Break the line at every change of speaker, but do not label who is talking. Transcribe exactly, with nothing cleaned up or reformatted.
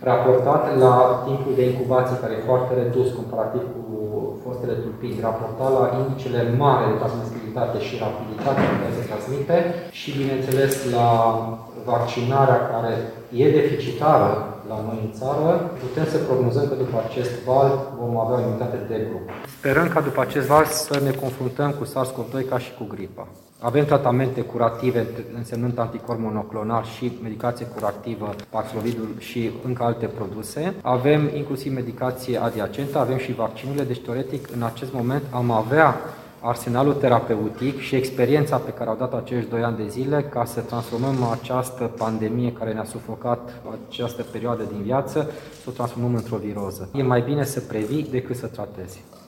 Raportat la timpul de incubație, care e foarte redus comparativ cu fostele tulpini, raportat la indicele mari de transmisibilitate și rapiditate pe care se transmite și, bineînțeles, la vaccinarea care e deficitară la noi în țară, putem să prognozăm că după acest val vom avea o imunitate de grup. Sperăm ca după acest val să ne confruntăm cu SARS-CoV doi ca și cu gripa. Avem tratamente curative, însemnând anticorp monoclonal și medicație curativă, Paxlovidul și încă alte produse. Avem inclusiv medicație adiacentă, avem și vaccinurile, deci teoretic în acest moment am avea arsenalul terapeutic și experiența pe care au dat acești doi ani de zile ca să transformăm această pandemie care ne-a sufocat această perioadă din viață, să o transformăm într-o viroză. E mai bine să previi decât să tratezi.